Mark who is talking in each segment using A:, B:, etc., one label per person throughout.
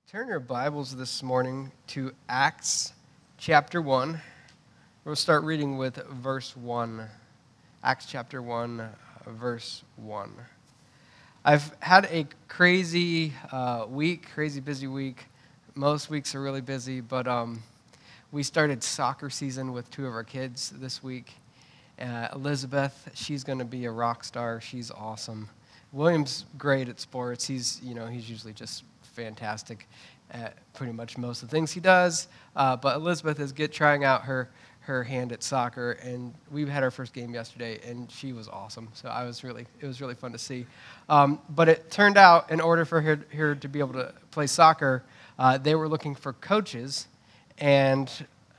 A: Turn your Bibles this morning to Acts chapter 1. We'll start reading with verse 1. Acts chapter 1, verse 1. I've had a crazy busy week. Most weeks are really busy, but we started soccer season with two of our kids this week. Elizabeth, she's going to be a rock star. She's awesome. William's great at sports. He's usually just fantastic at pretty much most of the things he does. But Elizabeth is trying out her hand at soccer, and we had our first game yesterday, and she was awesome. So it was really fun to see. But it turned out, in order for her to be able to play soccer, they were looking for coaches, and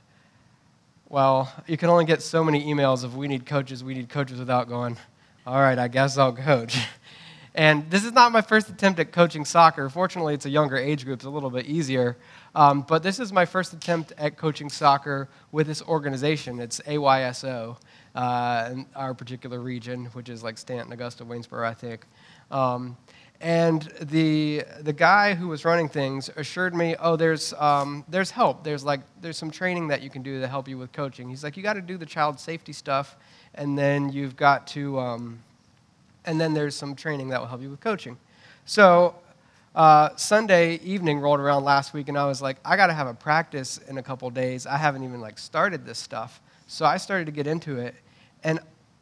A: well, you can only get so many emails of we need coaches without going, all right, I guess I'll coach. And this is not my first attempt at coaching soccer. Fortunately, it's a younger age group. It's a little bit easier. But this is my first attempt at coaching soccer with this organization. It's AYSO in our particular region, which is like Stanton, Augusta, Waynesboro, I think. And the guy who was running things assured me, there's help. There's some training that you can do to help you with coaching. He's like, you got to do the child safety stuff, and then you've got to... and then there's some training that will help you with coaching. So Sunday evening rolled around last week, and I was like, I got to have a practice in a couple days. I haven't even started this stuff. So I started to get into it, and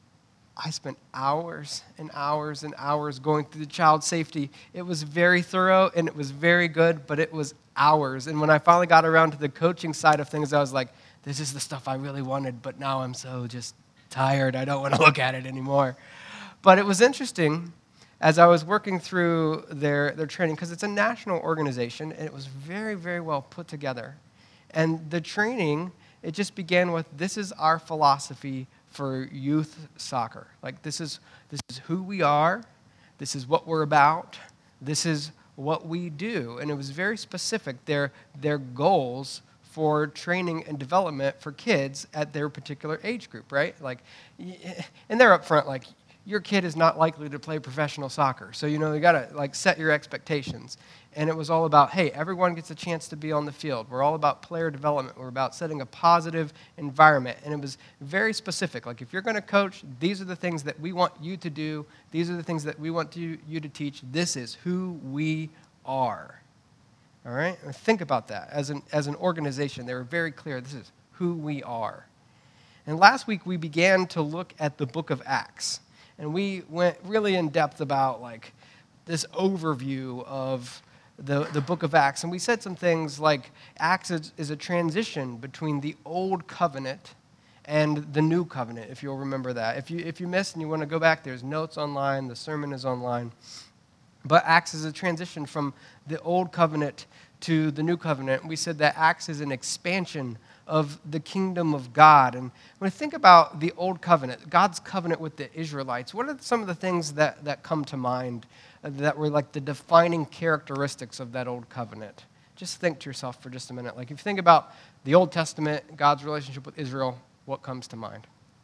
A: I spent hours and hours and hours going through the child safety. It was very thorough, and it was very good, but it was hours. And when I finally got around to the coaching side of things, I was like, this is the stuff I really wanted, but now I'm so just tired. I don't want to look at it anymore. But it was interesting as I was working through their training, because it's a national organization, and it was very, very well put together. And the training, it just began with, this is our philosophy for youth soccer. Like, this is who we are, this is what we're about, this is what we do. And it was very specific, their goals for training and development for kids at their particular age group, right? Like, and they're up front, like, your kid is not likely to play professional soccer. So, you got to set your expectations. And it was all about, hey, everyone gets a chance to be on the field. We're all about player development. We're about setting a positive environment. And it was very specific. Like, if you're going to coach, these are the things that we want you to do. These are the things that we want you to teach. This is who we are. All right? And think about that. As an organization, they were very clear. This is who we are. And last week, we began to look at the book of Acts. And we went really in depth about this overview of the book of Acts. And we said some things like Acts is a transition between the old covenant and the new covenant, if you'll remember that. If you missed and you want to go back, there's notes online, the sermon is online. But Acts is a transition from the old covenant to the new covenant. We said that Acts is an expansion of the kingdom of God. And when I think about the old covenant, God's covenant with the Israelites, what are some of the things that come to mind that were like the defining characteristics of that old covenant? Just think to yourself for just a minute. Like, if you think about the Old Testament, God's relationship with Israel, what comes to mind?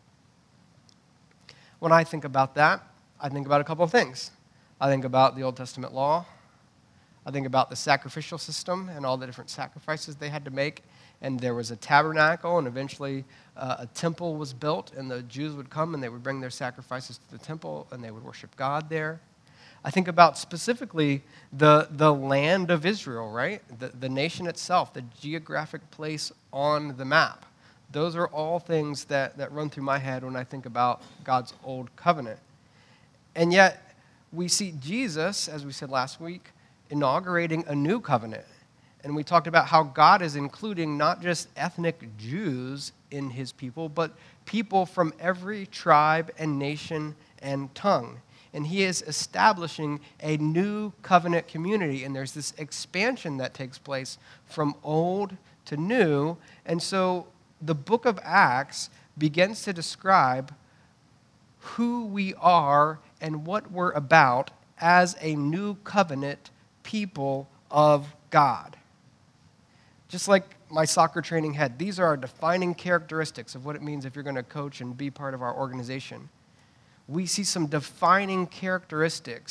A: When I think about that, I think about a couple of things. I think about the Old Testament law. I think about the sacrificial system and all the different sacrifices they had to make. And there was a tabernacle, and eventually a temple was built, and the Jews would come, and they would bring their sacrifices to the temple, and they would worship God there. I think about specifically the land of Israel, right? The nation itself, the geographic place on the map. Those are all things that run through my head when I think about God's old covenant. And yet, we see Jesus, as we said last week, inaugurating a new covenant. And we talked about how God is including not just ethnic Jews in his people, but people from every tribe and nation and tongue. And he is establishing a new covenant community. And there's this expansion that takes place from old to new. And so the book of Acts begins to describe who we are and what we're about as a new covenant people of God. Just like my soccer training had, these are our defining characteristics of what it means if you're going to coach and be part of our organization. We see some defining characteristics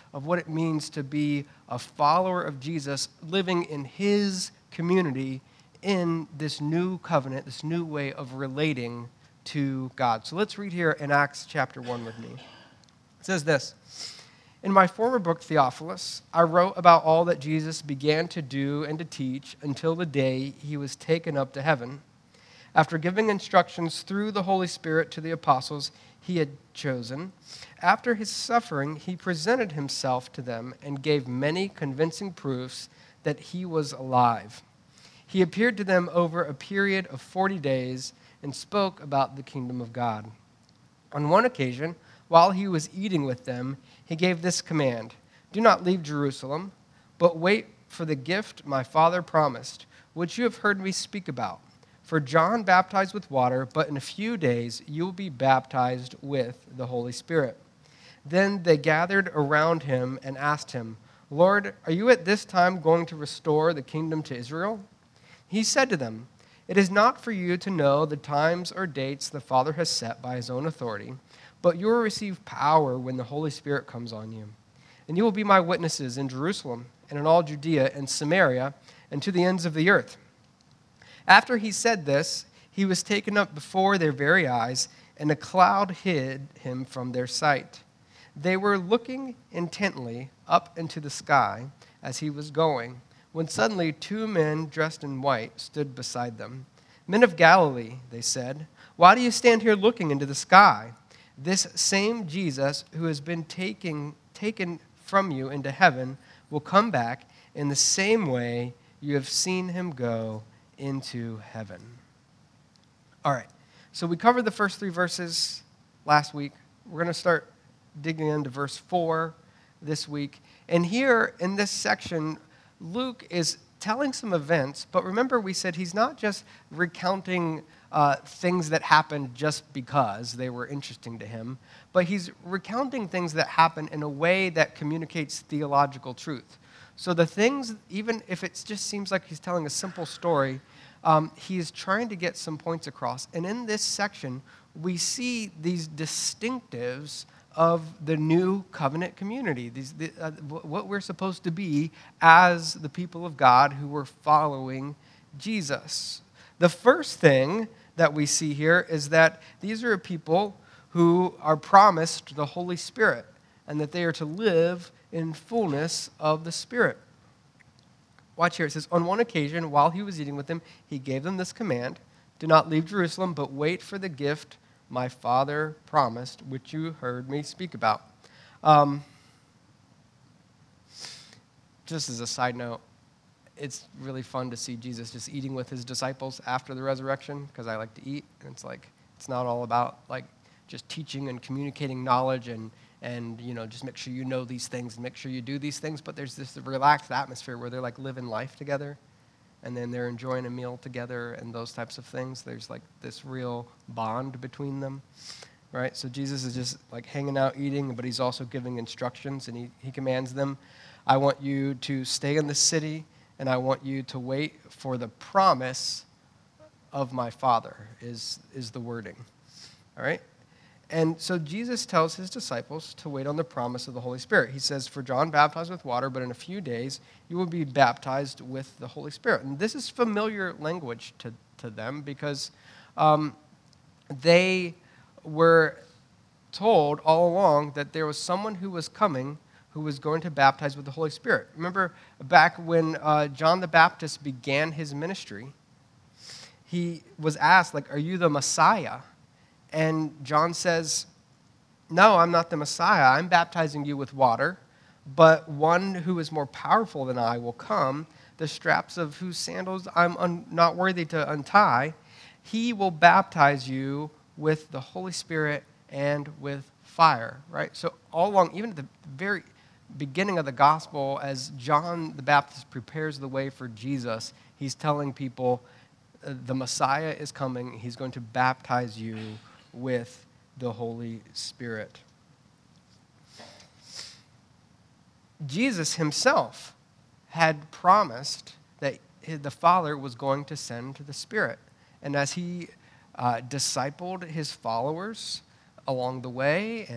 A: of what it means to be a follower of Jesus, living in his community in this new covenant, this new way of relating to God. So let's read here in Acts chapter 1 with me. It says this: "In my former book, Theophilus, I wrote about all that Jesus began to do and to teach until the day he was taken up to heaven, after giving instructions through the Holy Spirit to the apostles he had chosen. After his suffering, he presented himself to them and gave many convincing proofs that he was alive. He appeared to them over a period of 40 days and spoke about the kingdom of God. On one occasion, while he was eating with them, he gave this command: 'Do not leave Jerusalem, but wait for the gift my Father promised, which you have heard me speak about. For John baptized with water, but in a few days you will be baptized with the Holy Spirit.' Then they gathered around him and asked him, 'Lord, are you at this time going to restore the kingdom to Israel?' He said to them, 'It is not for you to know the times or dates the Father has set by his own authority, but you will receive power when the Holy Spirit comes on you. And you will be my witnesses in Jerusalem and in all Judea and Samaria and to the ends of the earth.' After he said this, he was taken up before their very eyes, and a cloud hid him from their sight. They were looking intently up into the sky as he was going, when suddenly 2 men dressed in white stood beside them. 'Men of Galilee,' they said, 'why do you stand here looking into the sky? This same Jesus who has been taken from you into heaven will come back in the same way you have seen him go into heaven.'" All right, so we covered the first 3 verses last week. We're going to start digging into verse 4 this week. And here in this section, Luke is telling some events, but remember we said he's not just recounting things that happened just because they were interesting to him, but he's recounting things that happen in a way that communicates theological truth. So the things, even if it just seems like he's telling a simple story, he's trying to get some points across. And in this section, we see these distinctives of the new covenant community, what we're supposed to be as the people of God who were following Jesus. The first thing that we see here is that these are people who are promised the Holy Spirit and that they are to live in fullness of the Spirit. Watch here. It says, "On one occasion, while he was eating with them, he gave them this command: 'Do not leave Jerusalem, but wait for the gift my Father promised, which you heard me speak about.'" Just as a side note, it's really fun to see Jesus just eating with his disciples after the resurrection, because I like to eat, and it's not all about just teaching and communicating knowledge and just make sure you know these things and make sure you do these things, but there's this relaxed atmosphere where they're living life together, and then they're enjoying a meal together and those types of things. There's this real bond between them, right? So Jesus is just hanging out eating, but he's also giving instructions, and he commands them, "I want you to stay in the city, and I want you to wait for the promise of my Father," is the wording, all right? And so Jesus tells his disciples to wait on the promise of the Holy Spirit. He says, "For John baptized with water, but in a few days you will be baptized with the Holy Spirit." And this is familiar language to them because they were told all along that there was someone who was coming who was going to baptize with the Holy Spirit. Remember back when John the Baptist began his ministry, he was asked, "Are you the Messiah?" And John says, "No, I'm not the Messiah. I'm baptizing you with water, but one who is more powerful than I will come, the straps of whose sandals I'm not worthy to untie. He will baptize you with the Holy Spirit and with fire," right? So all along, even at the very beginning of the gospel, as John the Baptist prepares the way for Jesus, he's telling people the Messiah is coming. He's going to baptize you with the Holy Spirit. Jesus himself had promised that the Father was going to send the Spirit. And as he discipled his followers along the way and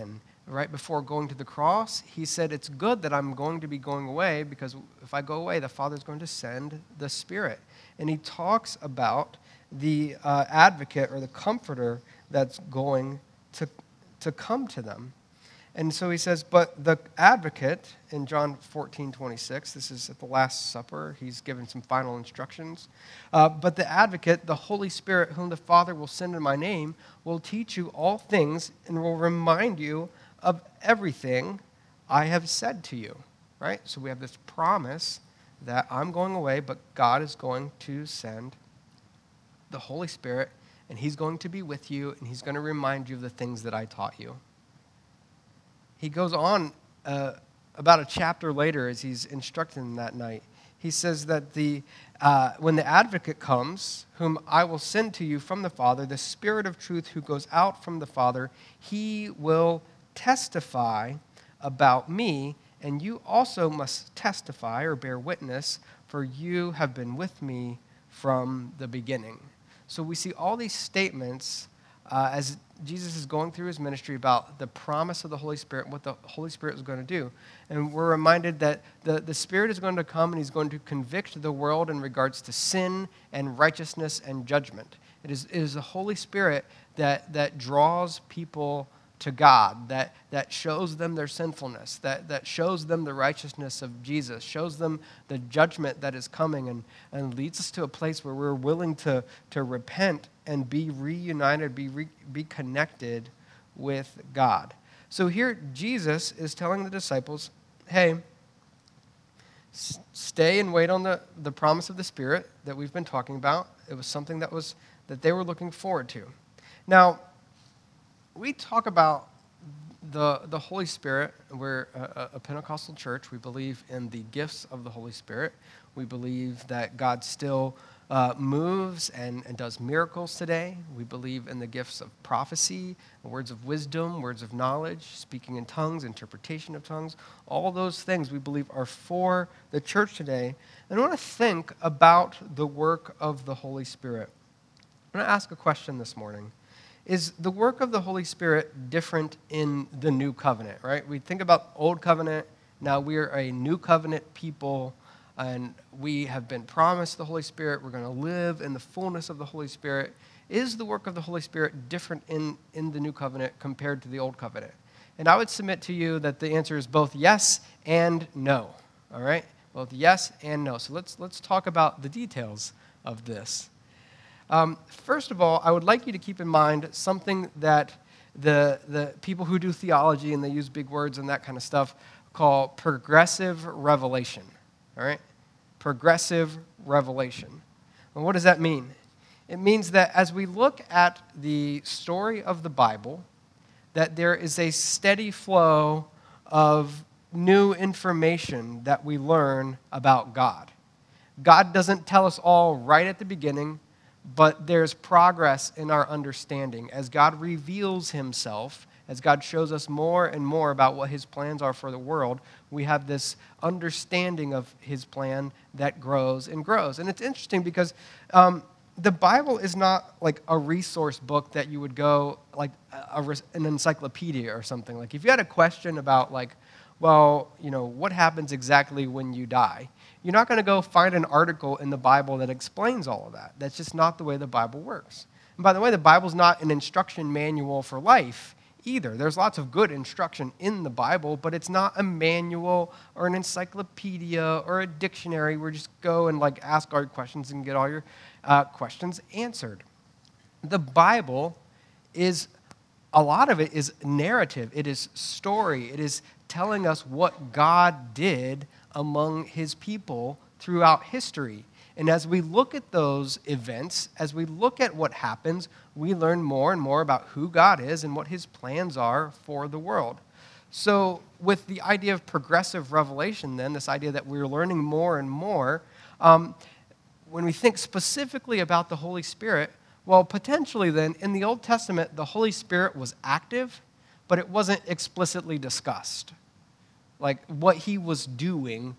A: right before going to the cross, he said, it's good that I'm going to be going away, because if I go away, the Father's going to send the Spirit. And he talks about the advocate or the comforter that's going to come to them. And so he says, but the advocate, in John 14:26, this is at the Last Supper, he's given some final instructions. But the advocate, the Holy Spirit, whom the Father will send in my name, will teach you all things and will remind you of everything I have said to you. Right? So we have this promise that I'm going away, but God is going to send the Holy Spirit, and he's going to be with you, and he's going to remind you of the things that I taught you. He goes on about a chapter later as he's instructing that night. He says that when the advocate comes, whom I will send to you from the Father, the Spirit of truth who goes out from the Father, he will testify about me, and you also must testify or bear witness, for you have been with me from the beginning. So we see all these statements as Jesus is going through his ministry about the promise of the Holy Spirit, what the Holy Spirit is going to do. And we're reminded that the Spirit is going to come and he's going to convict the world in regards to sin and righteousness and judgment. It is the Holy Spirit that draws people to God, that shows them their sinfulness, that shows them the righteousness of Jesus, shows them the judgment that is coming, and leads us to a place where we're willing to repent and be reunited, be connected with God. So here Jesus is telling the disciples, hey, stay and wait on the promise of the Spirit that we've been talking about. It was something that they were looking forward to. Now, we talk about the Holy Spirit. We're a Pentecostal church. We believe in the gifts of the Holy Spirit. We believe that God still moves and does miracles today. We believe in the gifts of prophecy, words of wisdom, words of knowledge, speaking in tongues, interpretation of tongues. All those things we believe are for the church today. And I want to think about the work of the Holy Spirit. I'm going to ask a question this morning. Is the work of the Holy Spirit different in the new covenant, right? We think about old covenant. Now we're a new covenant people, and we have been promised the Holy Spirit. We're going to live in the fullness of the Holy Spirit. Is the work of the Holy Spirit different in the new covenant compared to the old covenant? And I would submit to you that the answer is both yes and no, all right? Both yes and no. So let's talk about the details of this. First of all, I would like you to keep in mind something that the people who do theology and they use big words and that kind of stuff call progressive revelation. All right? Progressive revelation. And what does that mean? It means that as we look at the story of the Bible, that there is a steady flow of new information that we learn about God. God doesn't tell us all right at the beginning, but there's progress in our understanding. As God reveals himself, as God shows us more and more about what his plans are for the world, we have this understanding of his plan that grows and grows. And it's interesting because the Bible is not like a resource book that you would go, like an encyclopedia or something. Like if you had a question about like, well, what happens exactly when you die? You're not going to go find an article in the Bible that explains all of that. That's just not the way the Bible works. And by the way, the Bible's not an instruction manual for life either. There's lots of good instruction in the Bible, but it's not a manual or an encyclopedia or a dictionary where you just go and like ask all your questions and get all your questions answered. The Bible is, a lot of it is narrative. It is story. It is telling us what God did among his people throughout history. And as we look at those events, as we look at what happens, we learn more and more about who God is and what his plans are for the world. So with the idea of progressive revelation then, this idea that we're learning more and more, when we think specifically about the Holy Spirit, well, potentially then, in the Old Testament, the Holy Spirit was active, but it wasn't explicitly discussed. Like what he was doing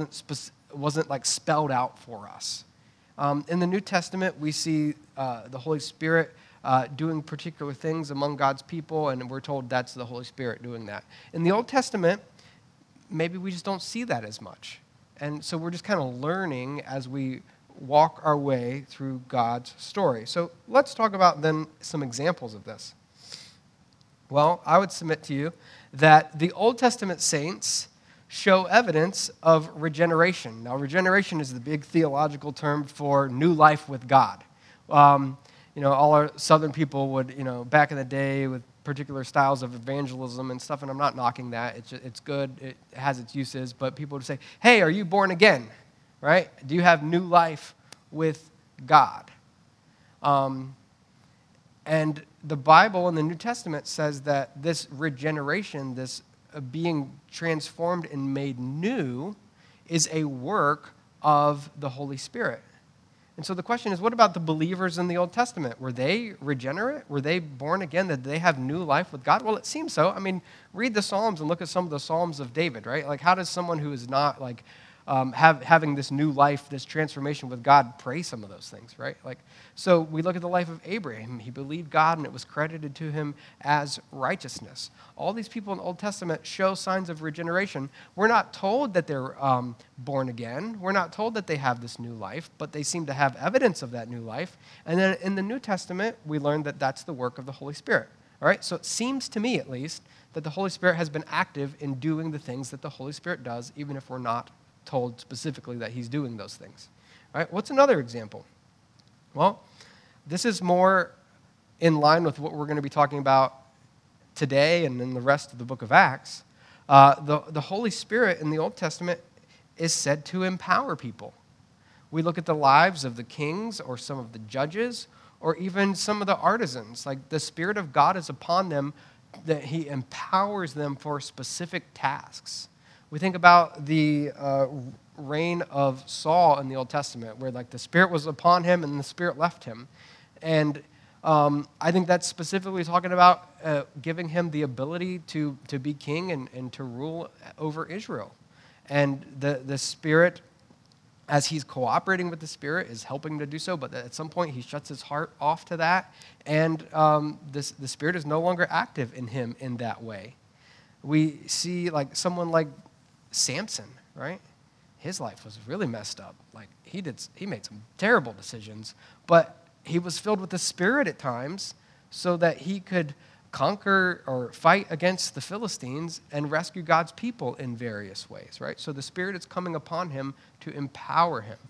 A: wasn't like spelled out for us. In the New Testament, we see the Holy Spirit doing particular things among God's people, and we're told that's the Holy Spirit doing that. In the Old Testament, maybe we just don't see that as much. And so we're just kind of learning as we walk our way through God's story. So let's talk about then some examples of this. Well, I would submit to you that the Old Testament saints show evidence of regeneration. Now, regeneration is the big theological term for new life with God. All our Southern people would, back in the day with particular styles of evangelism and stuff, and I'm not knocking that. It's good. It has its uses, but people would say, hey, are you born again, right? Do you have new life with God? And the Bible in the New Testament says that this regeneration, this being transformed and made new, is a work of the Holy Spirit. And so the question is, what about the believers in the Old Testament? Were they regenerate? Were they born again? Did they have new life with God? Well, it seems so. I mean, read the Psalms and look at some of the Psalms of David, right? Like, how does someone who is not having this new life, this transformation with God, pray some of those things, right? So we look at the life of Abraham. He believed God, and it was credited to him as righteousness. All these people in the Old Testament show signs of regeneration. We're not told that they're born again. We're not told that they have this new life, but they seem to have evidence of that new life. And then in the New Testament, we learn that that's the work of the Holy Spirit. All right? So it seems to me, at least, that the Holy Spirit has been active in doing the things that the Holy Spirit does, even if we're not told specifically that he's doing those things. All right? What's another example? Well, this is more in line with what we're going to be talking about today and in the rest of the book of Acts. The Holy Spirit in the Old Testament is said to empower people. We look at the lives of the kings or some of the judges or even some of the artisans. Like, the Spirit of God is upon them, that he empowers them for specific tasks. We think about the reign of Saul in the Old Testament, where the Spirit was upon him and the Spirit left him. And I think that's specifically talking about giving him the ability to be king and to rule over Israel. And the Spirit, as he's cooperating with the Spirit, is helping him to do so, but at some point he shuts his heart off to that, and the Spirit is no longer active in him in that way. We see someone like Samson, right? His life was really messed up. He made some terrible decisions, but he was filled with the Spirit at times so that he could conquer or fight against the Philistines and rescue God's people in various ways, right? So the Spirit is coming upon him to empower him.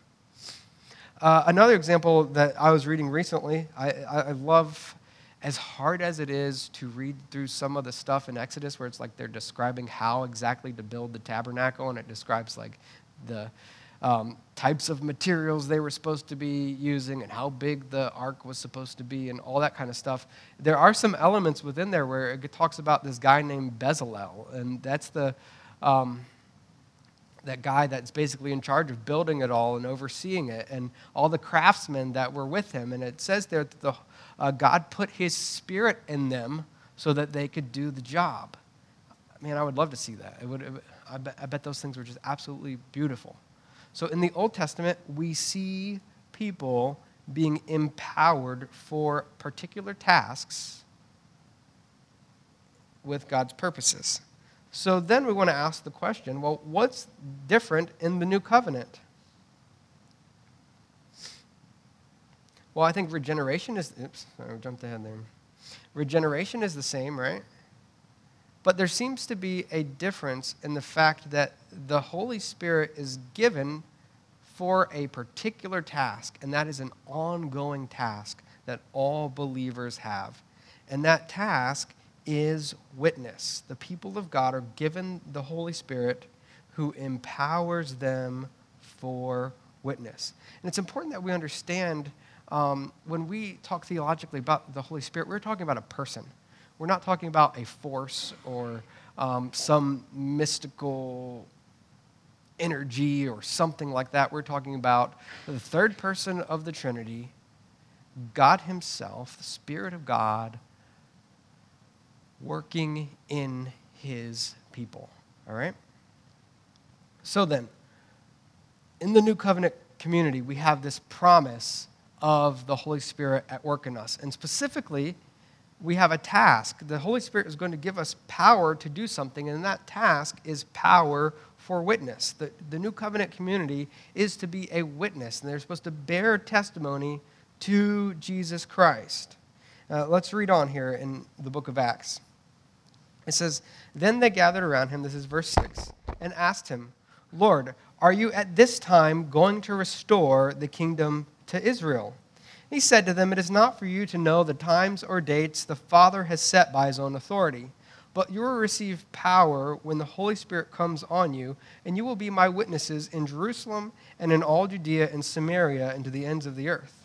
A: Another example that I was reading recently, I love, as hard as it is to read through some of the stuff in Exodus where it's they're describing how exactly to build the tabernacle, and it describes the types of materials they were supposed to be using and how big the ark was supposed to be and all that kind of stuff. There are some elements within there where it talks about this guy named Bezalel, and that's that guy that's basically in charge of building it all and overseeing it, and all the craftsmen that were with him. And it says there that God put his Spirit in them so that they could do the job. Man, I would love to see that. I bet those things were just absolutely beautiful. So in the Old Testament, we see people being empowered for particular tasks with God's purposes. So then we want to ask the question, well, what's different in the New Covenant? Well, I think regeneration is, I jumped ahead there. Regeneration is the same, right? But there seems to be a difference in the fact that the Holy Spirit is given for a particular task, and that is an ongoing task that all believers have. And that task is witness. The people of God are given the Holy Spirit who empowers them for witness. And it's important that we understand when we talk theologically about the Holy Spirit, we're talking about a person. We're not talking about a force or some mystical energy or something like that. We're talking about the third person of the Trinity, God himself, the Spirit of God, working in his people. All right? So then, in the New Covenant community, we have this promise of the Holy Spirit at work in us. And specifically, we have a task. The Holy Spirit is going to give us power to do something, and that task is power for witness. The New Covenant community is to be a witness, and they're supposed to bear testimony to Jesus Christ. Let's read on here in the book of Acts. It says, "Then they gathered around him," this is verse 6, "and asked him, 'Lord, are you at this time going to restore the kingdom to Israel?' He said to them, 'It is not for you to know the times or dates the Father has set by his own authority, but you will receive power when the Holy Spirit comes on you, and you will be my witnesses in Jerusalem and in all Judea and Samaria and to the ends of the earth.'"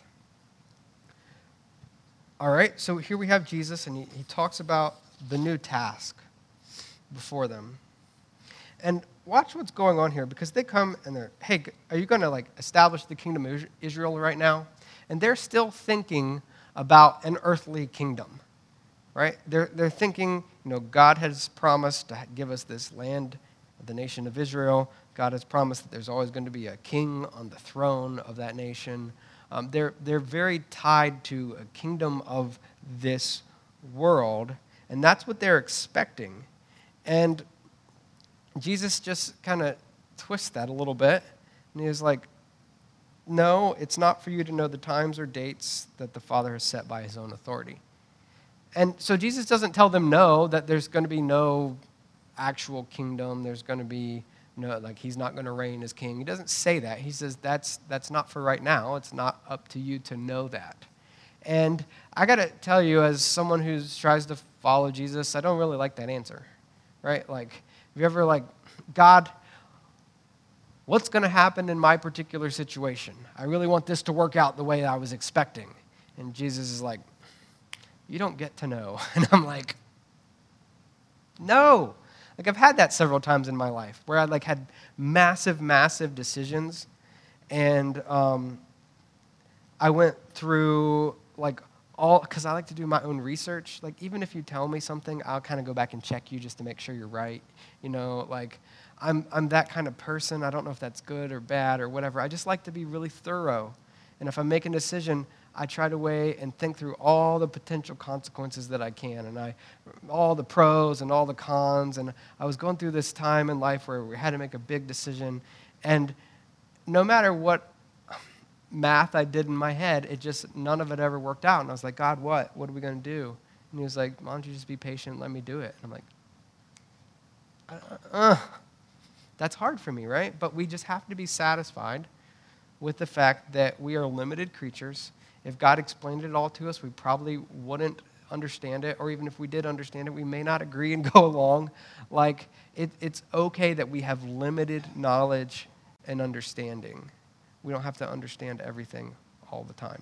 A: All right, so here we have Jesus, and he talks about the new task before them. And watch what's going on here, because they come and they're, "Hey, are you going to establish the kingdom of Israel right now?" And they're still thinking about an earthly kingdom, right? They're thinking, God has promised to give us this land, the nation of Israel. God has promised that there's always going to be a king on the throne of that nation. They're very tied to a kingdom of this world, and that's what they're expecting. And Jesus just kind of twists that a little bit, and he was like, "No, it's not for you to know the times or dates that the Father has set by his own authority." And so Jesus doesn't tell them no, that there's going to be no actual kingdom. There's going to be no, he's not going to reign as king. He doesn't say that. He says that's not for right now. It's not up to you to know that. And I got to tell you, as someone who tries to follow Jesus, I don't really like that answer, right? Have you ever God, what's going to happen in my particular situation? I really want this to work out the way I was expecting. And Jesus is like, "You don't get to know." And I'm like, no. I've had that several times in my life where I had massive, massive decisions. And I went through because I like to do my own research. Even if you tell me something, I'll kind of go back and check you just to make sure you're right. I'm that kind of person. I don't know if that's good or bad or whatever. I just like to be really thorough. And if I'm making a decision, I try to weigh and think through all the potential consequences that I can, and all the pros and all the cons. And I was going through this time in life where we had to make a big decision, and no matter what math I did in my head, none of it ever worked out. And I was like, "God, what are we going to do?" And he was like, "Why don't you just be patient and let me do it?" And I'm like, that's hard for me, right? But we just have to be satisfied with the fact that we are limited creatures. If God explained it all to us, we probably wouldn't understand it, or even if we did understand it, we may not agree and go along. It's okay that we have limited knowledge and understanding. We don't have to understand everything all the time.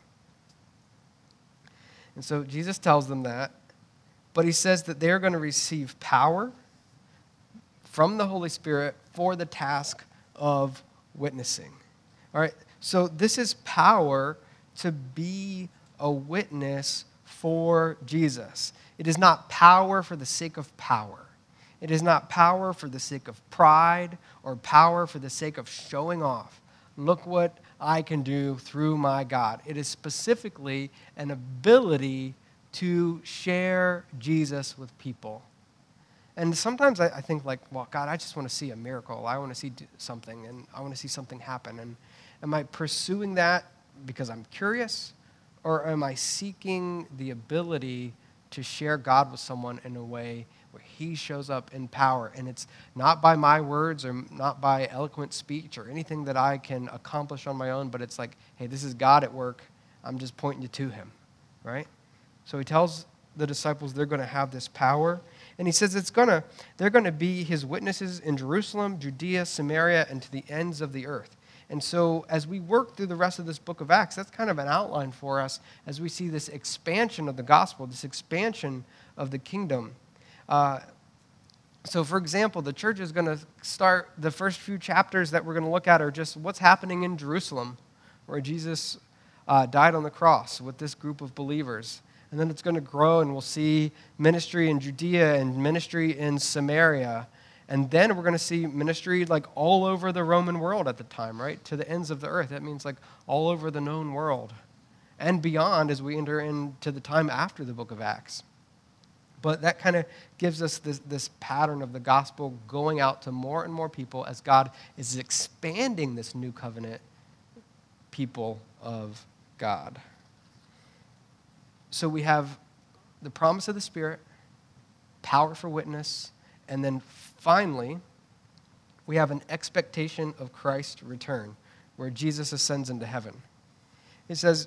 A: And so Jesus tells them that, but he says that they're going to receive power from the Holy Spirit for the task of witnessing. All right, so this is power to be a witness for Jesus. It is not power for the sake of power. It is not power for the sake of pride or power for the sake of showing off. Look what I can do through my God. It is specifically an ability to share Jesus with people. And sometimes I think well, God, I just want to see a miracle. I want to see something, and I want to see something happen. And am I pursuing that because I'm curious, or am I seeking the ability to share God with someone in a way where he shows up in power? And it's not by my words or not by eloquent speech or anything that I can accomplish on my own, but it's hey, this is God at work. I'm just pointing you to him, right? So he tells the disciples they're going to have this power. And he says they're going to be his witnesses in Jerusalem, Judea, Samaria, and to the ends of the earth. And so as we work through the rest of this book of Acts, that's kind of an outline for us as we see this expansion of the gospel, this expansion of the kingdom. So for example, the church is going to start, the first few chapters that we're going to look at are just what's happening in Jerusalem, where Jesus died on the cross with this group of believers. And then it's going to grow, and we'll see ministry in Judea and ministry in Samaria. And then we're going to see ministry all over the Roman world at the time, right? To the ends of the earth. That means all over the known world. and beyond as we enter into the time after the book of Acts. But that kind of gives us this pattern of the gospel going out to more and more people as God is expanding this new covenant people of God. So we have the promise of the Spirit, power for witness, and then finally, we have an expectation of Christ's return, where Jesus ascends into heaven. It says,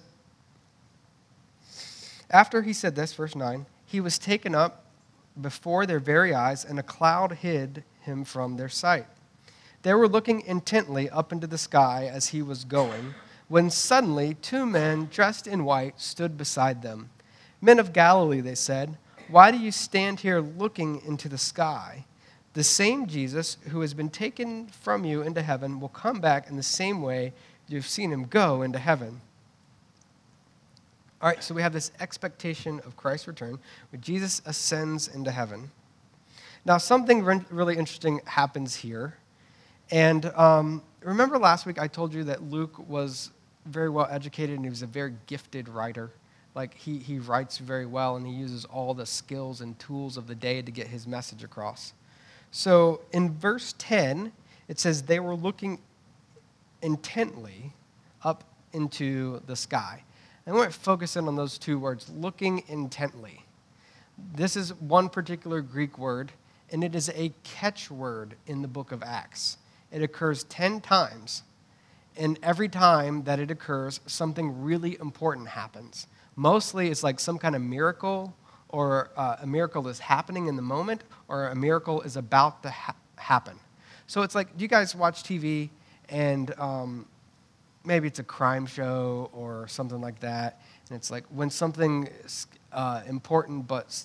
A: after he said this, verse 9, he was taken up before their very eyes, and a cloud hid him from their sight. They were looking intently up into the sky as he was going, when suddenly 2 men dressed in white stood beside them. Men of Galilee, they said, why do you stand here looking into the sky? The same Jesus who has been taken from you into heaven will come back in the same way you've seen him go into heaven. All right, so we have this expectation of Christ's return, where Jesus ascends into heaven. Now, something really interesting happens here. And remember last week I told you that Luke was very well educated and he was a very gifted writer. Like, he writes very well and he uses all the skills and tools of the day to get his message across. So in verse 10, it says they were looking intently up into the sky. I want to focus in on those 2 words, looking intently. This is one particular Greek word, and it is a catchword in the book of Acts. It occurs 10 times, and every time that it occurs, something really important happens. Mostly it's like some kind of miracle, or a miracle is happening in the moment, or a miracle is about to happen. So it's like, do you guys watch TV and maybe it's a crime show or something like that, and it's like when something is important but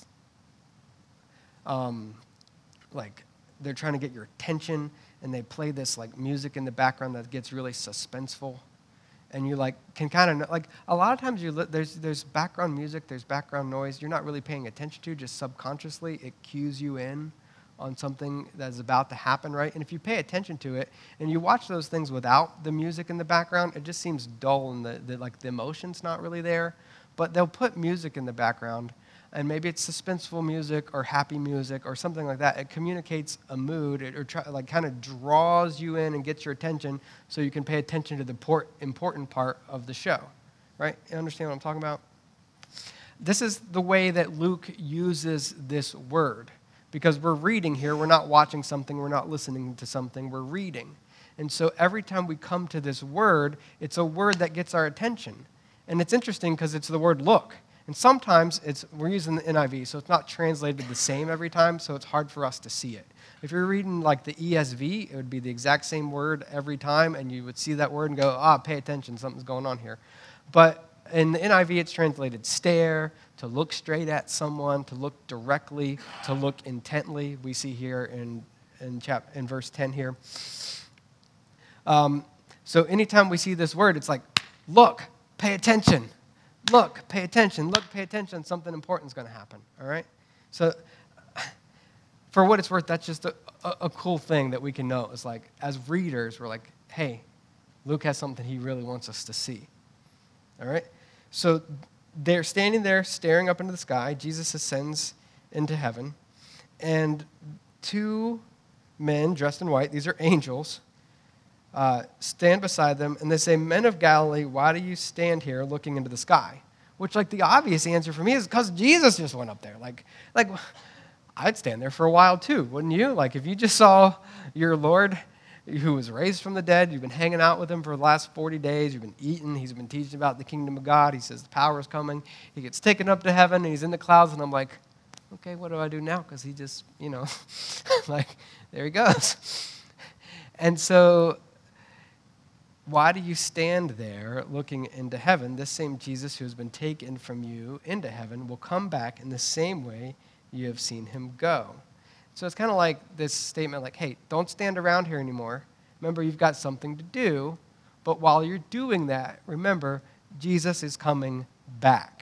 A: like they're trying to get your attention and they play this like music in the background that gets really suspenseful, and you like can kind of like a lot of times there's background music, there's background noise you're not really paying attention to, just subconsciously it cues you in on something that's about to happen, right? And if you pay attention to it and you watch those things without the music in the background, it just seems dull and the emotion's not really there. But they'll put music in the background, and maybe it's suspenseful music or happy music or something like that. It communicates a mood, kind of draws you in and gets your attention so you can pay attention to the important part of the show, right? You understand what I'm talking about? This is the way that Luke uses this word. Because we're reading here, we're not watching something, we're not listening to something, we're reading. And so every time we come to this word, it's a word that gets our attention. And it's interesting because it's the word look. And sometimes we're using the NIV, so it's not translated the same every time, so it's hard for us to see it. If you're reading like the ESV, it would be the exact same word every time, and you would see that word and go, pay attention, something's going on here. But in the NIV, it's translated stare, to look straight at someone, to look directly, to look intently. We see here in verse 10 here. So anytime we see this word, it's like, look, pay attention. Look, pay attention. Look, pay attention. Something important is going to happen, all right? So for what it's worth, that's just a cool thing that we can know. It's like, as readers, we're like, hey, Luke has something he really wants us to see, all right? So they're standing there staring up into the sky. Jesus ascends into heaven. And 2 men dressed in white, these are angels, stand beside them. And they say, men of Galilee, why do you stand here looking into the sky? Which, like, the obvious answer for me is because Jesus just went up there. Like I'd stand there for a while too, wouldn't you? Like, if you just saw your Lord who was raised from the dead, you've been hanging out with him for the last 40 days, you've been eating, he's been teaching about the kingdom of God, he says the power is coming, he gets taken up to heaven, and he's in the clouds, and I'm like, okay, what do I do now? Because he just, like, there he goes. And so, why do you stand there looking into heaven? This same Jesus who has been taken from you into heaven will come back in the same way you have seen him go. So it's kind of like this statement like, hey, don't stand around here anymore. Remember, you've got something to do. But while you're doing that, remember, Jesus is coming back.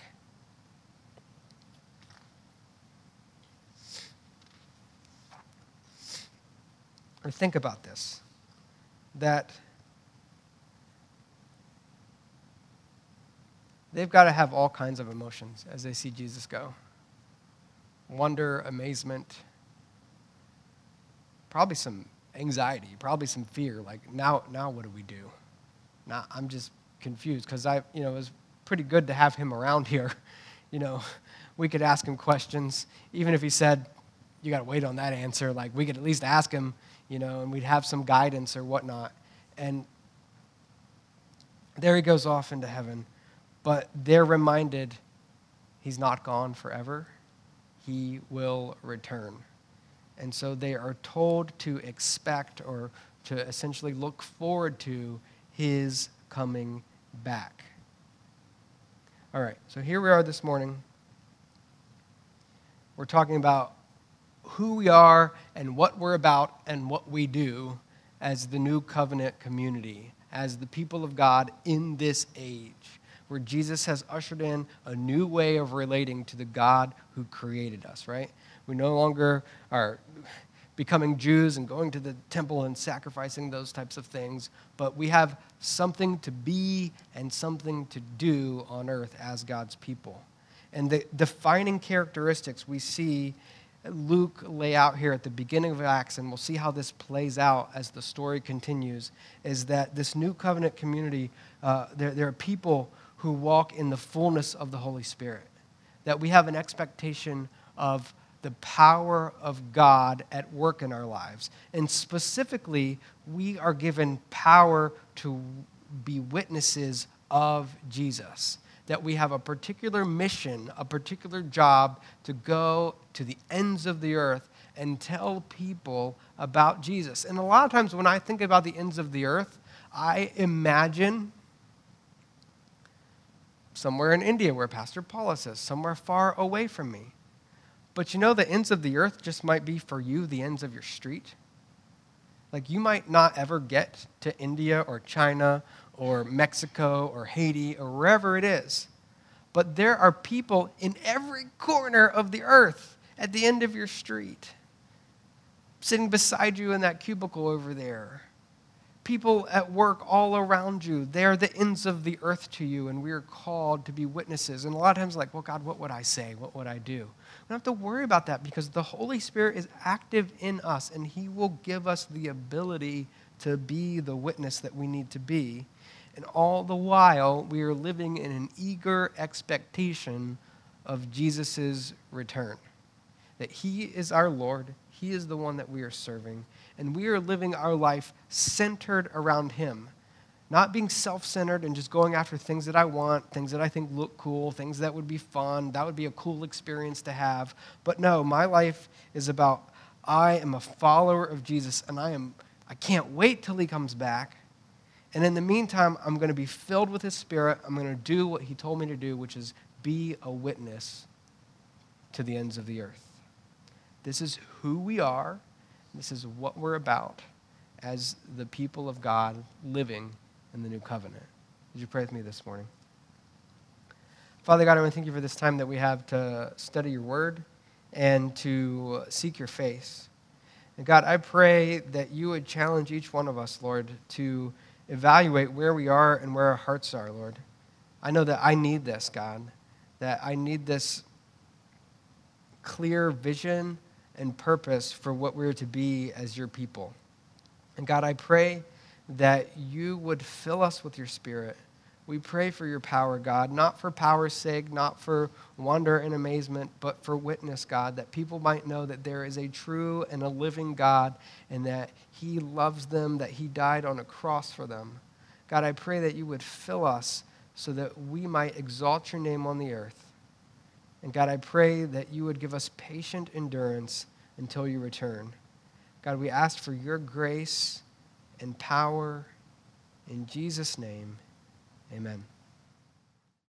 A: Or think about this, that they've got to have all kinds of emotions as they see Jesus go. Wonder, amazement, probably some anxiety, probably some fear. Like, now what do we do? Now I'm just confused because it was pretty good to have him around here. We could ask him questions. Even if he said, you got to wait on that answer, like we could at least ask him, and we'd have some guidance or whatnot. And there he goes off into heaven. But they're reminded he's not gone forever. He will return. And so they are told to expect or to essentially look forward to his coming back. All right, so here we are this morning. We're talking about who we are and what we're about and what we do as the new covenant community, as the people of God in this age, where Jesus has ushered in a new way of relating to the God who created us, right? We no longer are becoming Jews and going to the temple and sacrificing those types of things, but we have something to be and something to do on earth as God's people. And the defining characteristics we see Luke lay out here at the beginning of Acts, and we'll see how this plays out as the story continues, is that this new covenant community, there are people who walk in the fullness of the Holy Spirit, that we have an expectation of the power of God at work in our lives. And specifically, we are given power to be witnesses of Jesus, that we have a particular mission, a particular job to go to the ends of the earth and tell people about Jesus. And a lot of times when I think about the ends of the earth, I imagine somewhere in India where Pastor Paula says, somewhere far away from me. But the ends of the earth just might be for you the ends of your street. Like, you might not ever get to India or China or Mexico or Haiti or wherever it is. But there are people in every corner of the earth at the end of your street, sitting beside you in that cubicle over there. People at work all around you. They are the ends of the earth to you, and we are called to be witnesses. And a lot of times, well, God, what would I say? What would I do? We don't have to worry about that because the Holy Spirit is active in us, and he will give us the ability to be the witness that we need to be. And all the while, we are living in an eager expectation of Jesus' return. That he is our Lord. He is the one that we are serving. And we are living our life centered around him. Not being self-centered and just going after things that I want, things that I think look cool, things that would be fun, that would be a cool experience to have. But no, my life is about, I am a follower of Jesus, and I can't wait till he comes back. And in the meantime, I'm going to be filled with his Spirit. I'm going to do what he told me to do, which is be a witness to the ends of the earth. This is who we are. This is what we're about as the people of God living in the new covenant. Would you pray with me this morning? Father God, I want to thank you for this time that we have to study your word and to seek your face. And God, I pray that you would challenge each one of us, Lord, to evaluate where we are and where our hearts are, Lord. I know that I need this, God, that I need this clear vision and purpose for what we're to be as your people. And God, I pray that you would fill us with your Spirit. We pray for your power, God, not for power's sake, not for wonder and amazement, but for witness, God, that people might know that there is a true and a living God and that he loves them, that he died on a cross for them. God, I pray that you would fill us so that we might exalt your name on the earth. And God, I pray that you would give us patient endurance until you return. God, we ask for your grace and power in Jesus' name. Amen.